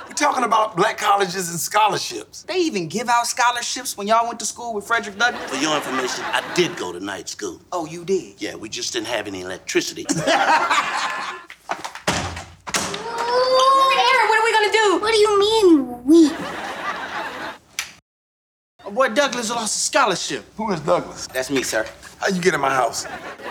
We're talking about black colleges and scholarships. They even give out scholarships when y'all went to school with Frederick Douglass? For your information, I did go to night school. Oh, you did? Yeah, we just didn't have any electricity. Aaron, what are we gonna do? What do you mean, we? My boy Douglas lost a scholarship. Who is Douglas? That's me, sir. How you get in my house?